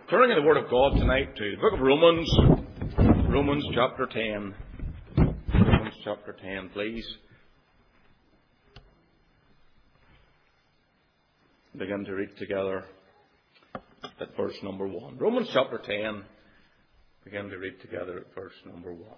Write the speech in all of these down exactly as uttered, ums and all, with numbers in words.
Turning in the Word of God tonight to the book of Romans, Romans chapter ten. Romans chapter ten, please. Begin to read together at verse number one. Romans chapter ten. Begin to read together at verse number one.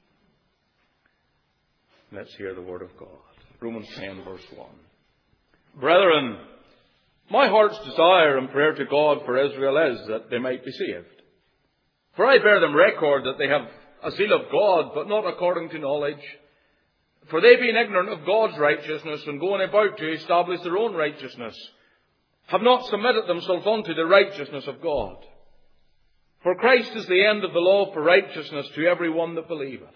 Let's hear the Word of God. Romans ten, verse one. Brethren, my heart's desire and prayer to God for Israel is that they might be saved. For I bear them record that they have a zeal of God, but not according to knowledge. For they, being ignorant of God's righteousness and going about to establish their own righteousness, have not submitted themselves unto the righteousness of God. For Christ is the end of the law for righteousness to every one that believeth.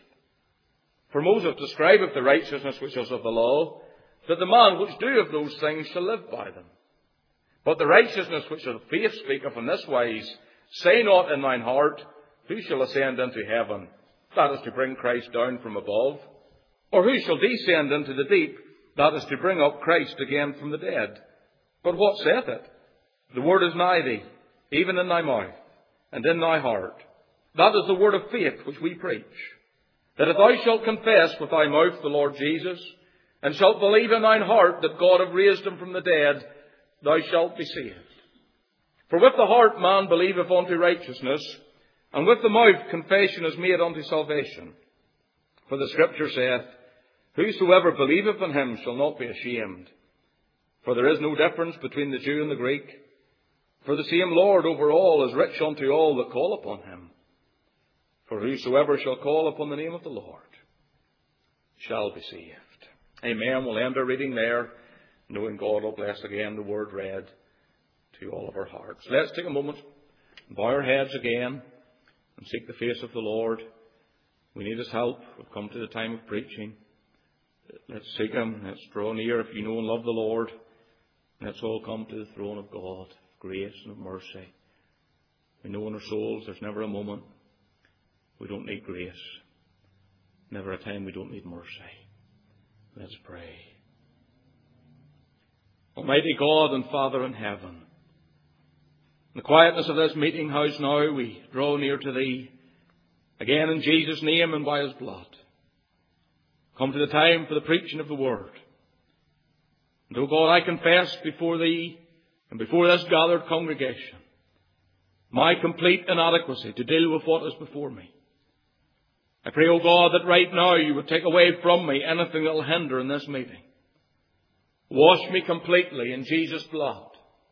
For Moses describeth the righteousness which is of the law, that the man which doeth those things shall live by them. But the righteousness which of faith speaketh in this wise, say not in thine heart, who shall ascend into heaven? That is to bring Christ down from above. Or who shall descend into the deep? That is to bring up Christ again from the dead. But what saith it? The word is nigh thee, even in thy mouth, and in thy heart. That is the word of faith which we preach. That if thou shalt confess with thy mouth the Lord Jesus, and shalt believe in thine heart that God hath raised him from the dead, thou shalt be saved. For with the heart man believeth unto righteousness, and with the mouth confession is made unto salvation. For the Scripture saith, whosoever believeth in him shall not be ashamed. For there is no difference between the Jew and the Greek. For the same Lord over all is rich unto all that call upon him. For whosoever shall call upon the name of the Lord shall be saved. Amen. We'll end our reading there, knowing God will bless again the word read to all of our hearts. Let's take a moment and bow our heads again and seek the face of the Lord. We need His help. We've come to the time of preaching. Let's seek Him. Let's draw near. If you know and love the Lord, let's all come to the throne of God, of grace and of mercy. We know in our souls there's never a moment we don't need grace. Never a time we don't need mercy. Let's pray. Almighty God and Father in heaven, in the quietness of this meeting house now, we draw near to Thee, again in Jesus' name and by His blood. Come to the time for the preaching of the Word. And, O God, I confess before Thee and before this gathered congregation my complete inadequacy to deal with what is before me. I pray, O God, that right now You would take away from me anything that will hinder in this meeting. Wash me completely in Jesus' blood.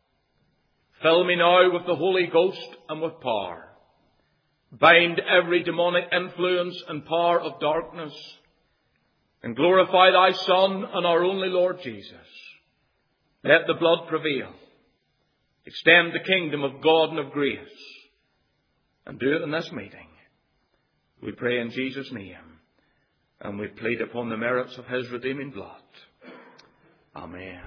Fill me now with the Holy Ghost and with power. Bind every demonic influence and power of darkness. And glorify Thy Son and our only Lord Jesus. Let the blood prevail. Extend the kingdom of God and of grace. And do it in this meeting. We pray in Jesus' name. And we plead upon the merits of His redeeming blood. Amen.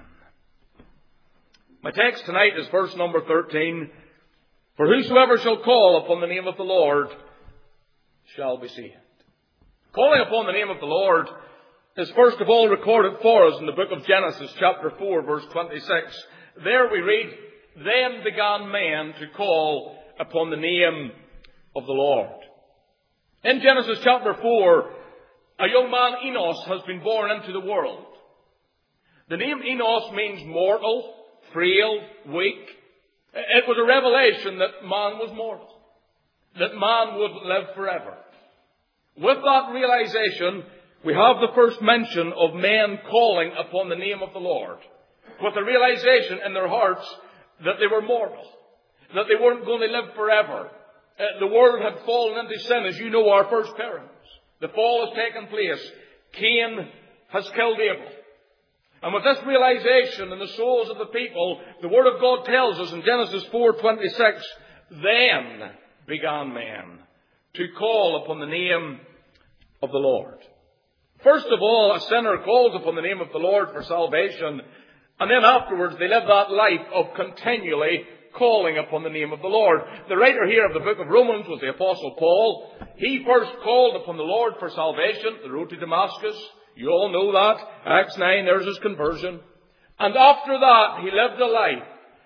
My text tonight is verse number thirteen. For whosoever shall call upon the name of the Lord shall be saved. Calling upon the name of the Lord is first of all recorded for us in the book of Genesis chapter four verse twenty-six. There we read, then began man to call upon the name of the Lord. In Genesis chapter four, a young man, Enos, has been born into the world. The name Enos means mortal, frail, weak. It was a revelation that man was mortal, that man would live forever. With that realization, we have the first mention of men calling upon the name of the Lord, with the realization in their hearts that they were mortal, that they weren't going to live forever. Uh, the world had fallen into sin, as you know, our first parents. The fall has taken place. Cain has killed Abel. And with this realization in the souls of the people, the Word of God tells us in Genesis four twenty-six, then began man to call upon the name of the Lord. First of all, a sinner calls upon the name of the Lord for salvation, and then afterwards they live that life of continually calling upon the name of the Lord. The writer here of the book of Romans was the Apostle Paul. He first called upon the Lord for salvation, the road to Damascus. You all know that. Acts nine, there's his conversion. And after that, he lived a life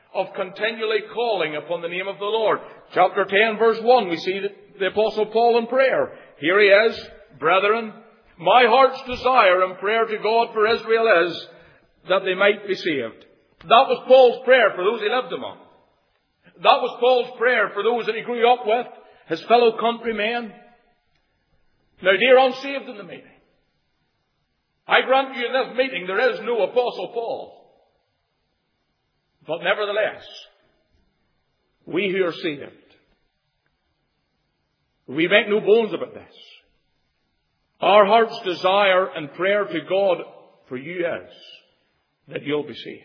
of continually calling upon the name of the Lord. Chapter ten, verse one, we see the Apostle Paul in prayer. Here he is, brethren, my heart's desire and prayer to God for Israel is that they might be saved. That was Paul's prayer for those he lived among. That was Paul's prayer for those that he grew up with, his fellow countrymen. Now, dear unsaved in the meeting, I grant you in this meeting there is no Apostle Paul. But nevertheless, we who are saved, we make no bones about this. Our heart's desire and prayer to God for you is that you'll be saved.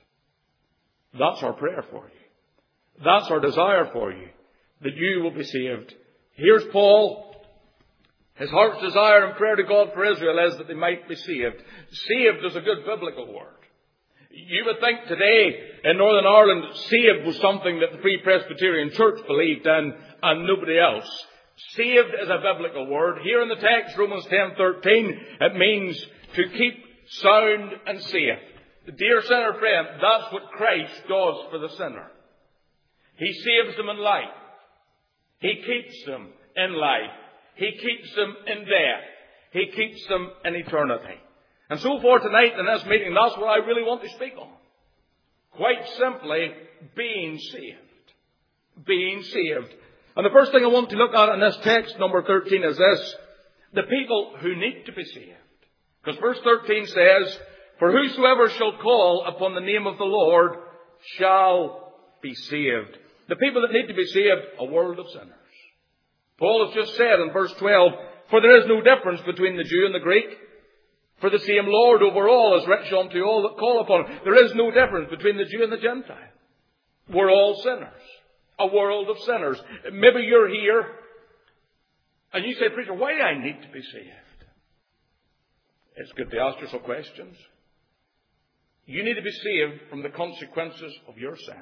That's our prayer for you. That's our desire for you, that you will be saved. Here's Paul. His heart's desire and prayer to God for Israel is that they might be saved. Saved is a good biblical word. You would think today in Northern Ireland, saved was something that the Free Presbyterian Church believed in and nobody else. Saved is a biblical word. Here in the text, Romans ten thirteen, it means to keep sound and safe. Dear sinner friend, that's what Christ does for the sinner. He saves them in life. He keeps them in life. He keeps them in death. He keeps them in eternity. And so for tonight in this meeting, that's what I really want to speak on. Quite simply, being saved. Being saved. And the first thing I want to look at in this text, number thirteen, is this. The people who need to be saved. Because verse thirteen says, for whosoever shall call upon the name of the Lord shall be saved. The people that need to be saved, a world of sinners. Paul has just said in verse twelve, for there is no difference between the Jew and the Greek. For the same Lord over all is rich unto all that call upon him. There is no difference between the Jew and the Gentile. We're all sinners. A world of sinners. Maybe you're here and you say, preacher, why do I need to be saved? It's good to ask yourself questions. You need to be saved from the consequences of your sin.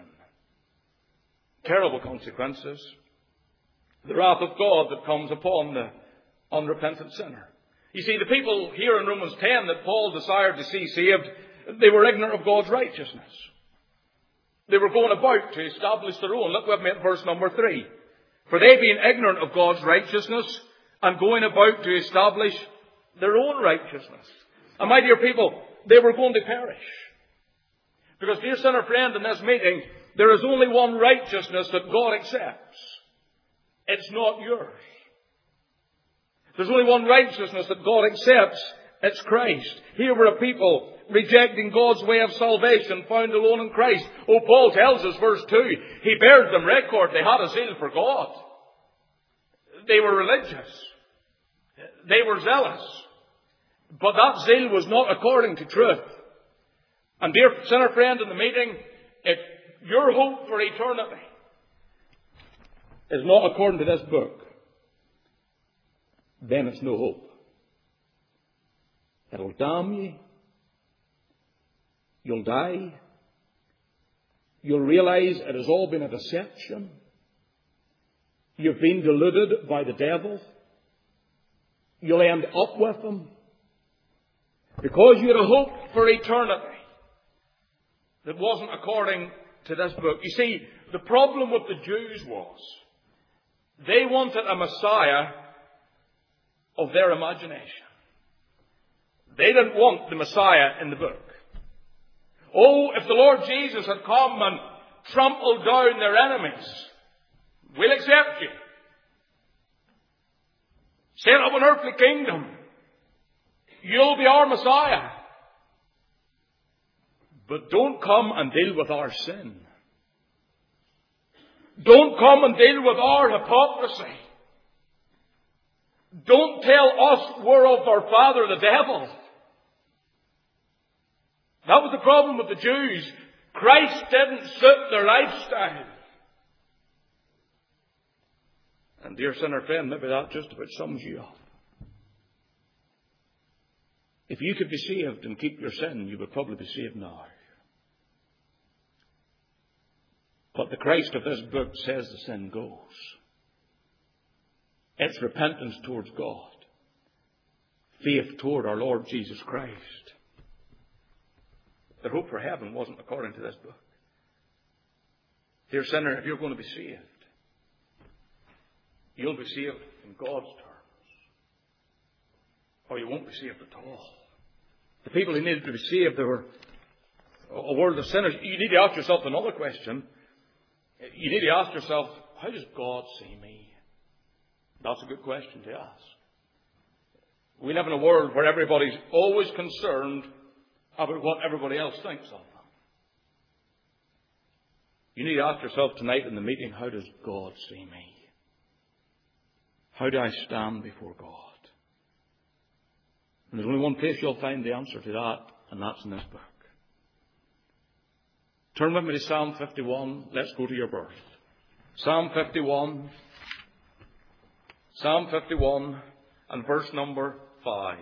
Terrible consequences. The wrath of God that comes upon the unrepentant sinner. You see, the people here in Romans ten that Paul desired to see saved, they were ignorant of God's righteousness. They were going about to establish their own. Look with me at verse number three. For they being ignorant of God's righteousness and going about to establish their own righteousness. And my dear people, they were going to perish. Because, dear sinner friend, in this meeting, there is only one righteousness that God accepts. It's not yours. There's only one righteousness that God accepts. It's Christ. Here were a people rejecting God's way of salvation found alone in Christ. Oh, Paul tells us, verse two, he bears them record. They had a zeal for God. They were religious. They were zealous. But that zeal was not according to truth. And dear sinner friend in the meeting, if your hope for eternity is not according to this book, then it's no hope. It'll damn you. You'll die. You'll realize it has all been a deception. You've been deluded by the devil. You'll end up with him. Because you had a hope for eternity that wasn't according to this book. You see, the problem with the Jews was they wanted a Messiah of their imagination. They didn't want the Messiah in the book. Oh, if the Lord Jesus had come and trampled down their enemies, we'll accept you. Set up an earthly kingdom. You'll be our Messiah. But don't come and deal with our sin. Don't come and deal with our hypocrisy. Don't tell us we're of our father the devil. That was the problem with the Jews. Christ didn't suit their lifestyle. And dear sinner friend, maybe that just about sums you up. If you could be saved and keep your sin, you would probably be saved now. But the Christ of this book says the sin goes. It's repentance towards God. Faith toward our Lord Jesus Christ. Their hope for heaven wasn't according to this book. Dear sinner, if you're going to be saved, you'll be saved in God's terms, or you won't be saved at all. The people who needed to be saved, they were a world of sinners. You need to ask yourself another question. You need to ask yourself, how does God see me? That's a good question to ask. We live in a world where everybody's always concerned about what everybody else thinks of them. You need to ask yourself tonight in the meeting, how does God see me? How do I stand before God? And there's only one place you'll find the answer to that, and that's in this book. Turn with me to Psalm fifty-one. Let's go to your birth. Psalm fifty-one. Psalm fifty-one and verse number five.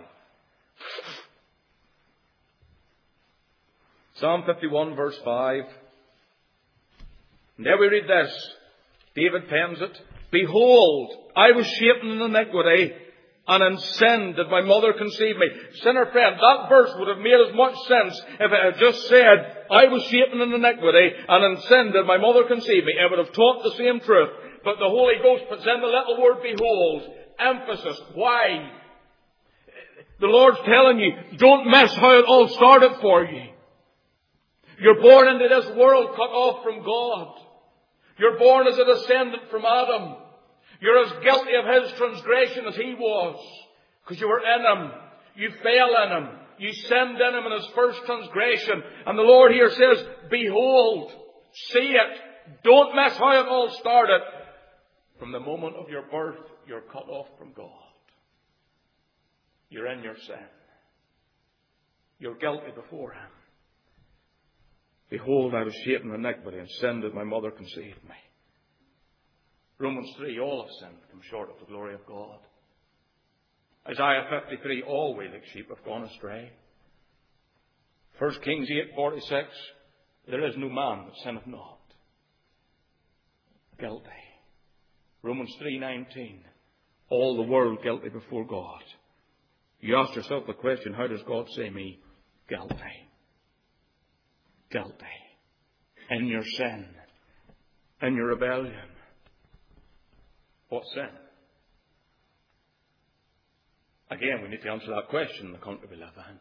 Psalm fifty-one verse five. And there we read this. David pens it. Behold, I was shapen in iniquity, and in sin did my mother conceive me. Sinner friend, that verse would have made as much sense if it had just said, I was shapen in iniquity, and in sin did my mother conceive me. It would have taught the same truth. But the Holy Ghost puts in the little word behold. Emphasis. Why? The Lord's telling you, don't miss how it all started for you. You're born into this world cut off from God. You're born as a descendant from Adam. You're as guilty of his transgression as he was. Because you were in him. You fell in him. You sinned in him in his first transgression. And the Lord here says, behold, see it. Don't miss how it all started. From the moment of your birth, you're cut off from God. You're in your sin. You're guilty before him. Behold, I was shapen in iniquity, and sin did my mother conceive me. Romans three, all have sinned, come short of the glory of God. Isaiah fifty-three, all we like sheep have gone astray. First Kings eight forty-six, there is no man that sinneth not. Guilty. Romans three nineteen, all the world guilty before God. You ask yourself the question, how does God see me? Guilty. Guilty. In your sin. In your rebellion. What sin? Again, we need to answer that question in the country we live in.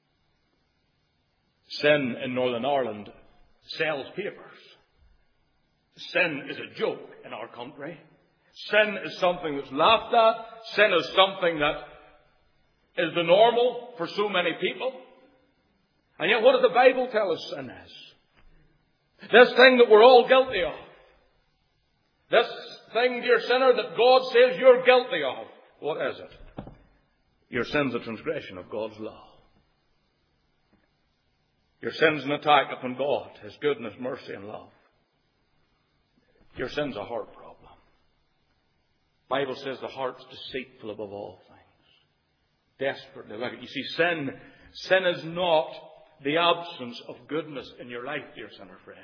Sin in Northern Ireland sells papers. Sin is a joke in our country. Sin is something that's laughed at. Sin is something that is the normal for so many people. And yet, what does the Bible tell us sin is? This thing that we're all guilty of. This thing, dear sinner, that God says you're guilty of. What is it? Your sin's a transgression of God's law. Your sin's an attack upon God, his goodness, mercy, and love. Your sin's a heart problem. The Bible says the heart's deceitful above all things. Desperately wicked. You see, sin, sin is not the absence of goodness in your life, dear sinner friend.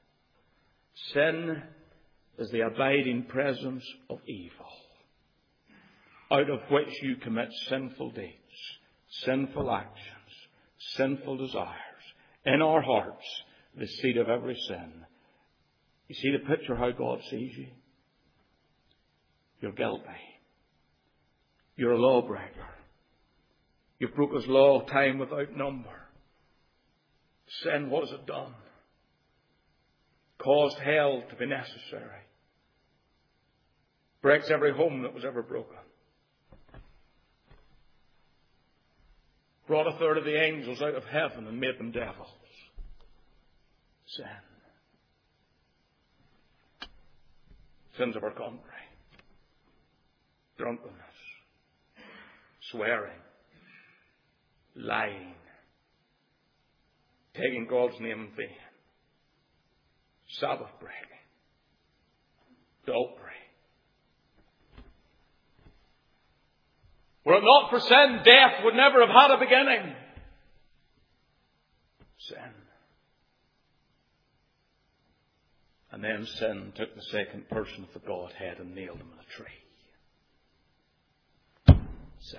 Sin is the abiding presence of evil, out of which you commit sinful deeds, sinful actions, sinful desires. In our hearts, the seed of every sin. You see the picture how God sees you? You're guilty. You're a lawbreaker. You've broke his law time without number. Sin, what has it done? Caused hell to be necessary. Breaks every home that was ever broken. Brought a third of the angels out of heaven and made them devils. Sin. Sins of our country. Drunkenness. Swearing. Lying. Taking God's name in vain. Sabbath breaking. Adultery. Were it not for sin, death would never have had a beginning. Sin. And then sin took the second person of the Godhead and nailed him on a tree. Sin.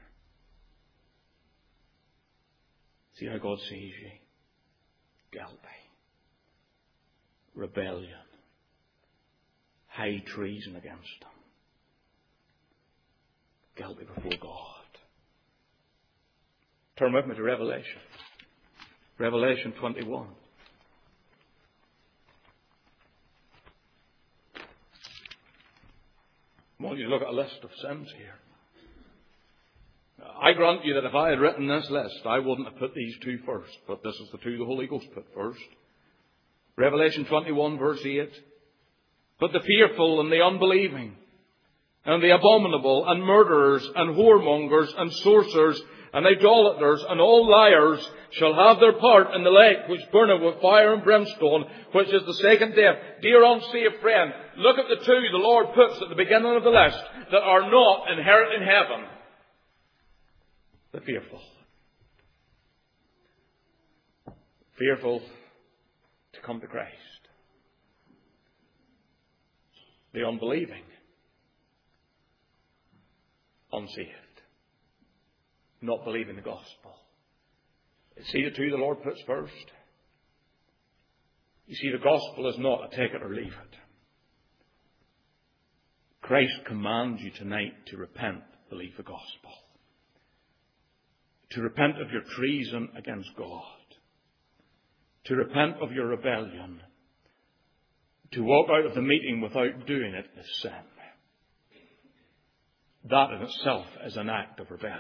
See how God sees you? Guilty. Rebellion. high treason against Him. Guilty before God. Turn with me to Revelation. Revelation twenty-one. I want you to look at a list of sins here. I grant you that if I had written this list, I wouldn't have put these two first, but this is the two the Holy Ghost put first. Revelation twenty-one, verse eight. But the fearful and the unbelieving, and the abominable, and murderers, and whoremongers, and sorcerers, and idolaters, and all liars shall have their part in the lake which burneth with fire and brimstone, which is the second death. Dear unsaved friend, look at the two the Lord puts at the beginning of the list that are not inherit in heaven. The fearful. Fearful to come to Christ. The unbelieving. Unsaved. Not believing the gospel. See the two the Lord puts first? You see, the gospel is not a take it or leave it. Christ commands you tonight to repent, believe the gospel. To repent of your treason against God. To repent of your rebellion. To walk out of the meeting without doing it is sin. That in itself is an act of rebellion.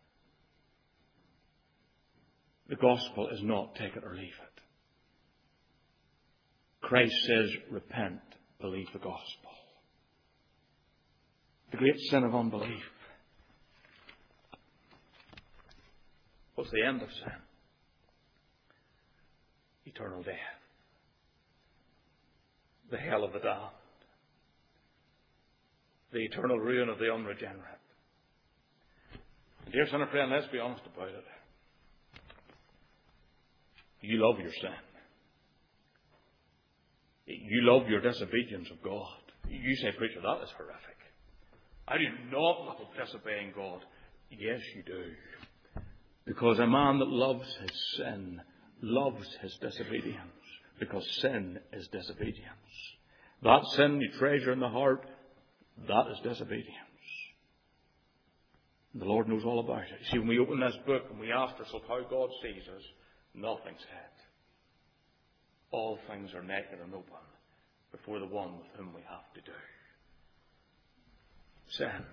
The gospel is not take it or leave it. Christ says, repent, believe the gospel. The great sin of unbelief. What's the end of sin? Eternal death. The hell of the damned. The eternal ruin of the unregenerate. Dear sinner friend, let's be honest about it. You love your sin. You love your disobedience of God. You say, preacher, that is horrific. I do not love disobeying God. Yes, you do. Because a man that loves his sin loves his disobedience. Because sin is disobedience. That sin you treasure in the heart, that is disobedience. The Lord knows all about it. See, when we open this book and we ask ourselves how God sees us, nothing's hid. All things are naked and open before the one with whom we have to do. Sin.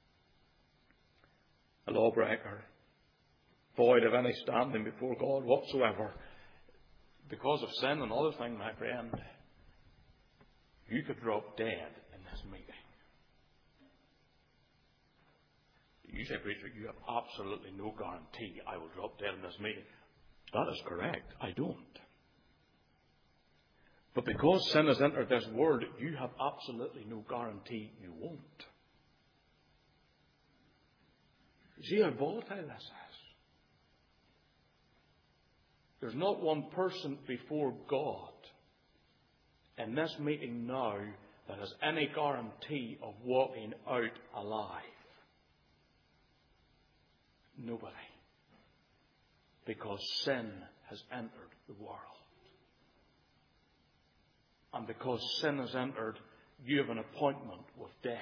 A lawbreaker. Void of any standing before God whatsoever. Because of sin and other things, my friend, you could drop dead in this meeting. You say, preacher, you have absolutely no guarantee I will drop dead in this meeting. That is correct. I don't. But because sin has entered this world, you have absolutely no guarantee you won't. You see how volatile this is? There's not one person before God in this meeting now that has any guarantee of walking out alive. Nobody. Because sin has entered the world. And because sin has entered, you have an appointment with death.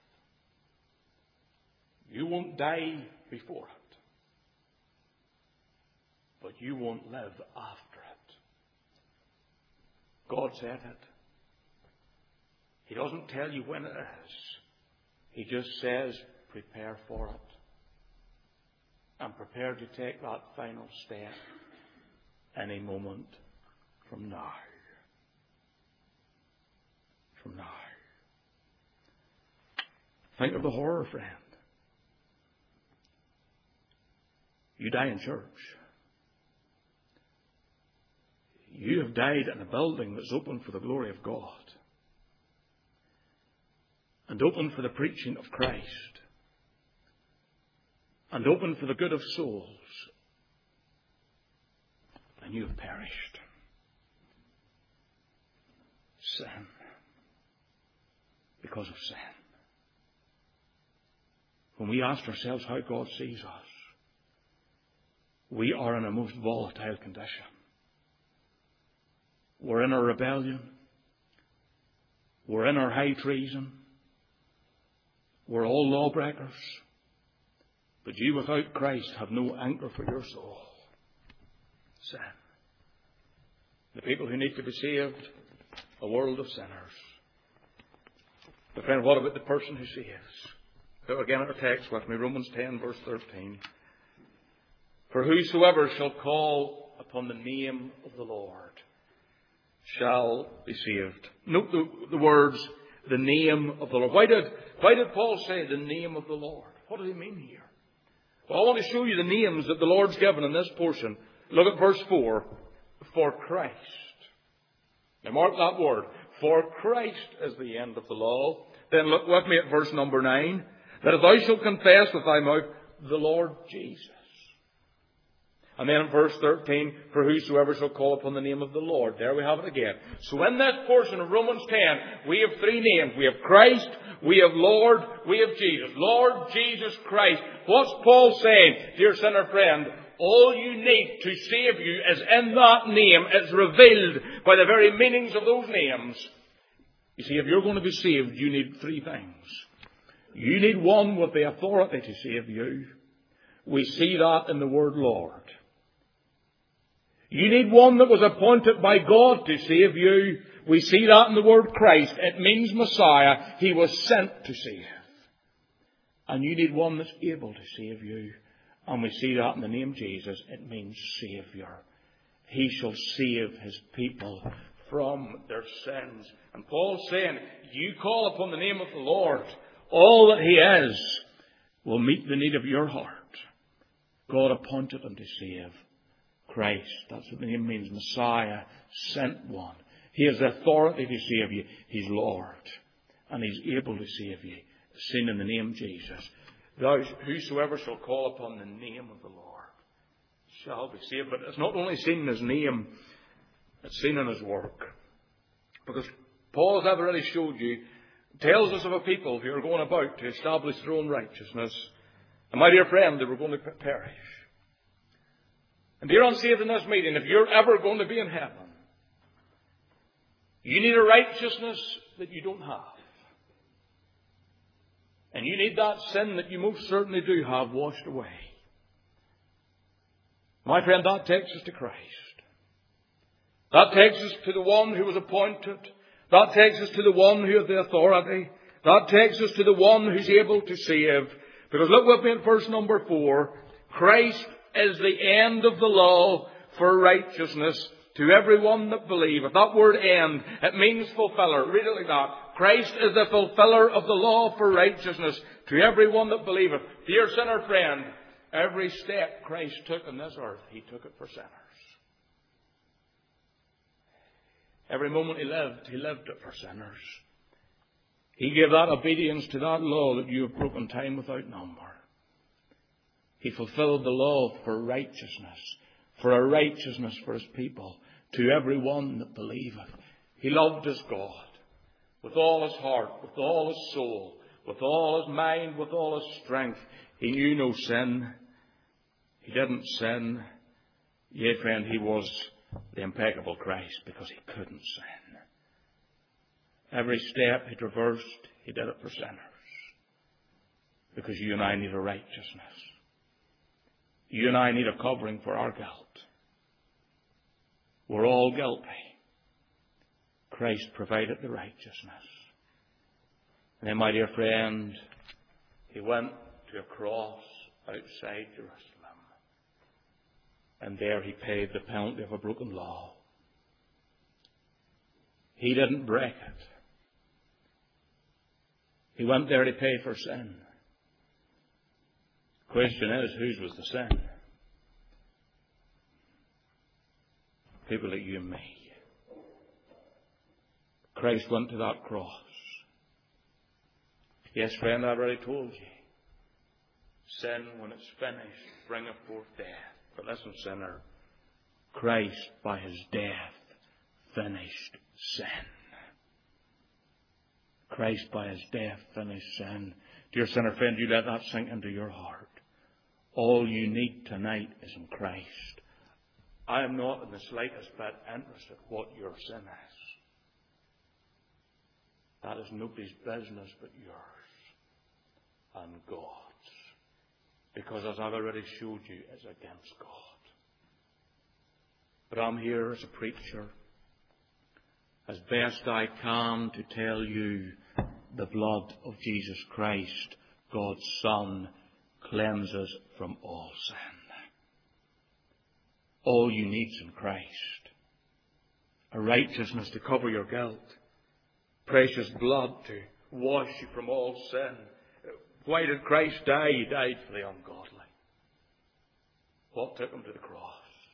You won't die before it. But you won't live after it. God said it. He doesn't tell you when it is. He just says, prepare for it. And prepare to take that final step any moment from now. From now. Think of the horror, friend. You die in church. You have died in a building that's open for the glory of God. And open for the preaching of Christ. And open for the good of souls. And you have perished. Sin. Because of sin. When we ask ourselves how God sees us, we are in a most volatile condition. We're in a rebellion. We're in our high treason. We're all lawbreakers. But you without Christ have no anchor for your soul. Sin. The people who need to be saved, a world of sinners. But friend, what about the person who saves? So again, our text with me, Romans ten, verse thirteen. For whosoever shall call upon the name of the Lord shall be saved. Note the, the words, the name of the Lord. Why did, why did Paul say the name of the Lord? What does he mean here? Well, I want to show you the names that the Lord's given in this portion. Look at verse four. For Christ. Now mark that word. For Christ is the end of the law. Then look with me at verse number nine. That if thou shalt confess with thy mouth the Lord Jesus. And then in verse thirteen, for whosoever shall call upon the name of the Lord. There we have it again. So in this portion of Romans ten, we have three names. We have Christ, we have Lord, we have Jesus. Lord Jesus Christ. What's Paul saying, dear sinner friend? All you need to save you is in that name. It's revealed by the very meanings of those names. You see, if you're going to be saved, you need three things. You need one with the authority to save you. We see that in the word Lord. You need one that was appointed by God to save you. We see that in the word Christ. It means Messiah. He was sent to save. And you need one that's able to save you. And we see that in the name Jesus. It means Saviour. He shall save his people from their sins. And Paul's saying, you call upon the name of the Lord. All that he is will meet the need of your heart. God appointed him to save. Christ, that's what the name means. Messiah, sent one. He has the authority to save you. He's Lord. And he's able to save you. Seen in the name Jesus. Thou, whosoever shall call upon the name of the Lord shall be saved. But it's not only seen in his name, it's seen in his work. Because Paul has already showed you, tells us of a people who are going about to establish their own righteousness. And my dear friend, they were going to perish. And dear unsaved in this meeting, if you're ever going to be in heaven, you need a righteousness that you don't have. And you need that sin that you most certainly do have washed away. My friend, that takes us to Christ. That takes us to the one who was appointed. That takes us to the one who has the authority. That takes us to the one who's able to save. Because look with me at verse number four. Christ is the end of the law for righteousness to everyone that believeth. That word end, it means fulfiller. Read it like that. Christ is the fulfiller of the law for righteousness to everyone that believeth. Dear sinner friend, every step Christ took on this earth, he took it for sinners. Every moment he lived, he lived it for sinners. He gave that obedience to that law that you have broken time without number. He fulfilled the law for righteousness, for a righteousness for his people, to everyone that believeth. He loved his God with all his heart, with all his soul, with all his mind, with all his strength. He knew no sin. He didn't sin. Yea, friend, he was the impeccable Christ because he couldn't sin. Every step he traversed, he did it for sinners. Because you and I need a righteousness. You and I need a covering for our guilt. We're all guilty. Christ provided the righteousness. And then, my dear friend, he went to a cross outside Jerusalem. And there he paid the penalty of a broken law. He didn't break it. He went there to pay for sin. The question is, whose was the sin? People like you and me. Christ went to that cross. Yes, friend, I've already told you. Sin, when it's finished, bringeth forth death. But listen, sinner, Christ, by his death, finished sin. Christ, by his death, finished sin. Dear sinner friend, you let that sink into your heart. All you need tonight is in Christ. I am not in the slightest bit interested what your sin is. that is nobody's business but yours and God's. Because as I've already showed you, it's against God. But I'm here as a preacher, as best I can, to tell you the blood of Jesus Christ, God's Son, cleanses from all sin. All you need is in Christ. A righteousness to cover your guilt. Precious blood to wash you from all sin. Why did Christ die? He died for the ungodly. What took him to the cross?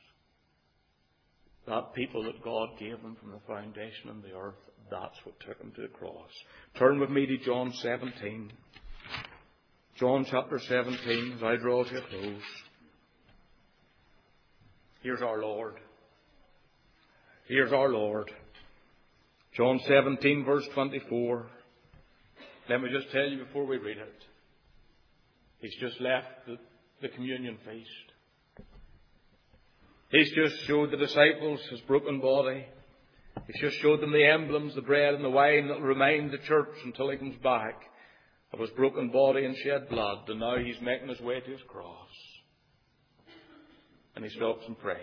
That people that God gave him from the foundation of the earth, that's what took him to the cross. Turn with me to John seventeen. John chapter seventeen, as I draw to a close. Here's our Lord. Here's our Lord. John seventeen, verse twenty-four. Let me just tell you before we read it. He's just left the, the communion feast. He's just showed the disciples his broken body. He's just showed them the emblems, the bread and the wine that will remind the church until he comes back of his broken body and shed blood. And now he's making his way to his cross. And he stops and prays.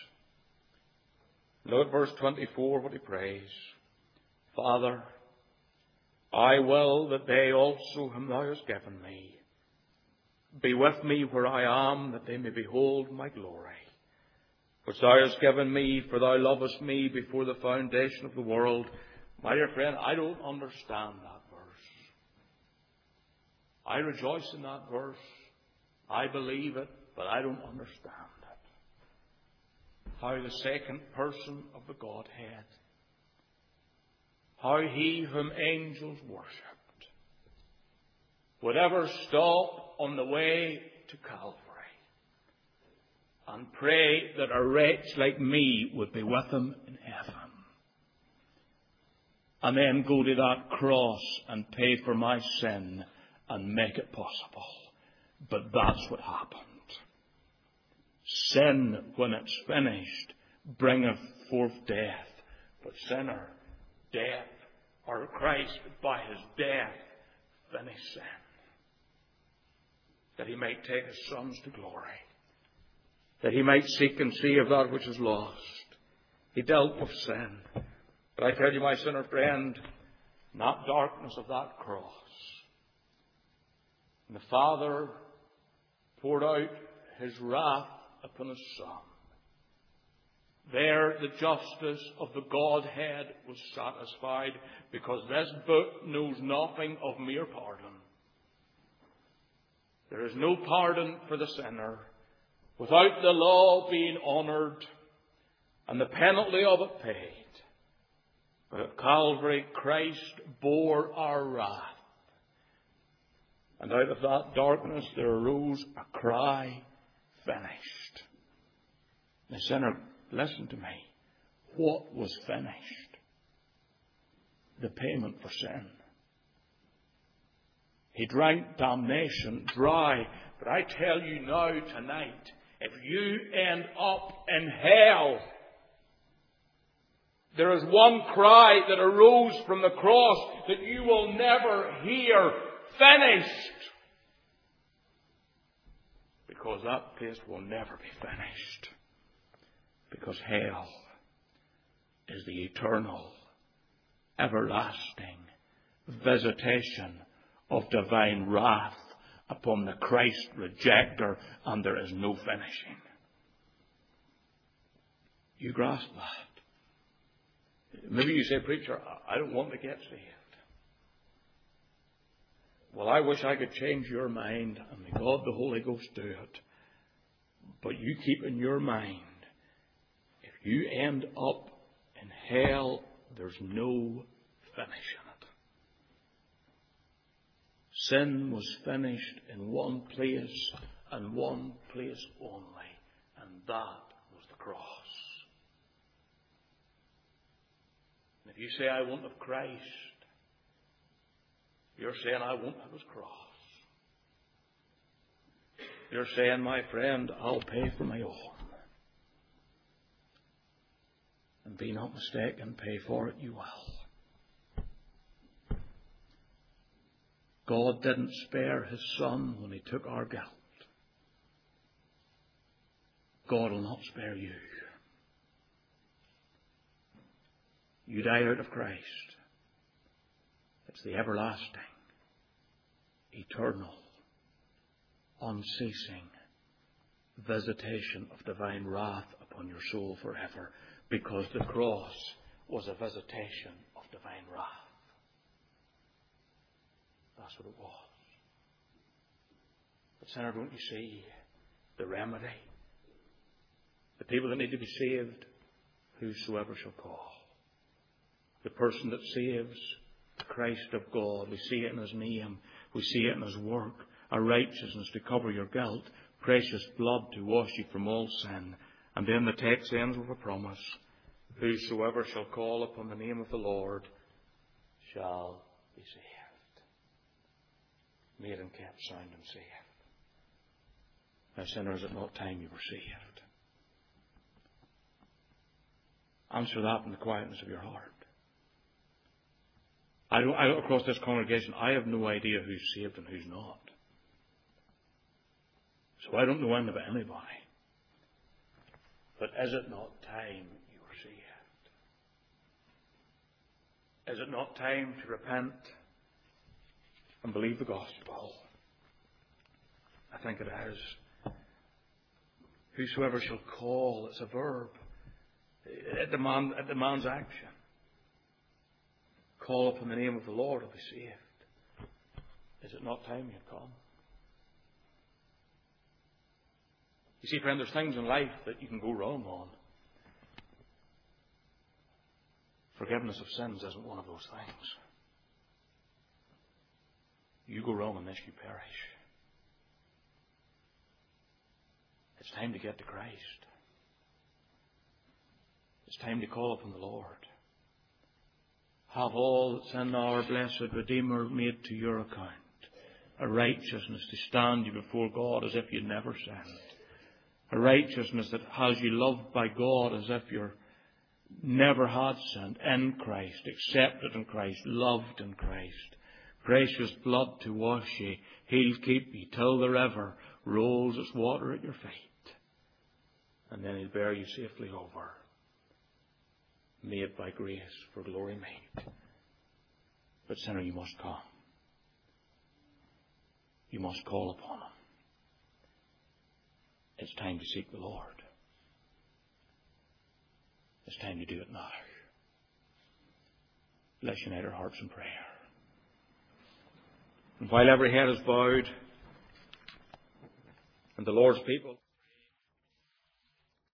Look at verse twenty-four, what he prays. Father, I will that they also whom thou hast given me be with me where I am, that they may behold my glory, which thou hast given me, for thou lovest me before the foundation of the world. My dear friend, I don't understand that verse. I rejoice in that verse. I believe it, but I don't understand it. How the second person of the Godhead, how he whom angels worshipped, would ever stop on the way to Calvary and pray that a wretch like me would be with him in heaven. And then go to that cross and pay for my sin and make it possible. But that's what happened. Sin, when it's finished, bringeth forth death. But sinner, death, or Christ by his death, finished sin. That he might take his sons to glory. That he might seek and save that which is lost. He dealt with sin. But I tell you, my sinner friend, not darkness of that cross. And the Father poured out his wrath upon his Son. There the justice of the Godhead was satisfied, because this book knows nothing of mere pardon. There is no pardon for the sinner without the law being honoured and the penalty of it paid. But at Calvary, Christ bore our wrath. And out of that darkness there arose a cry, finished. The sinner, listen to me. What was finished? The payment for sin. He drank damnation dry. But I tell you now tonight, if you end up in hell, there is one cry that arose from the cross that you will never hear. Finished. Because that place will never be finished. Because hell is the eternal, everlasting visitation of divine wrath upon the Christ rejecter, and there is no finishing. You grasp that? Maybe you say, preacher, I don't want to get saved. Well, I wish I could change your mind, and may God the Holy Ghost do it. But you keep in your mind, if you end up in hell, there's no finishing it. Sin was finished in one place and one place only, and that was the cross. And if you say, I won't have Christ, you're saying, I won't have his cross. You're saying, my friend, I'll pay for my own. And be not mistaken, pay for it you will. God didn't spare His Son when He took our guilt. God will not spare you. You die out of Christ. It's the everlasting, eternal, unceasing visitation of divine wrath upon your soul forever, because the cross was a visitation of divine wrath. That's what it was. But sinner, don't you see the remedy? The people that need to be saved, whosoever shall call. The person that saves, the Christ of God. We see it in His name. We see it in His work. A righteousness to cover your guilt. Precious blood to wash you from all sin. And then the text ends with a promise. Whosoever shall call upon the name of the Lord shall be saved. Made and kept sound and safe. Now, sinner, is it not time you were saved? Answer that in the quietness of your heart. I don't, I, across this congregation, I have no idea who's saved and who's not. So I don't know anything about anybody. But is it not time you were saved? Is it not time to repent and believe the gospel? I think it is. Whosoever shall call, it's a verb. It, demand, it demands action. Call upon the name of the Lord and be saved. Is it not time you had come? You see, friend, there's things in life that you can go wrong on. Forgiveness of sins isn't one of those things. You go wrong unless you perish. It's time to get to Christ. It's time to call upon the Lord. Have all that's in our blessed Redeemer made to your account. A righteousness to stand you before God as if you'd never sinned. A righteousness that has you loved by God as if you never had sinned. In Christ, accepted in Christ, loved in Christ. Precious blood to wash you. He'll keep you till the river rolls its water at your feet. And then He'll bear you safely over. Made by grace for glory made. But sinner, you must come. You must call upon Him. It's time to seek the Lord. It's time to do it now. Let's unite our hearts in prayer. And while every head is bowed and the Lord's people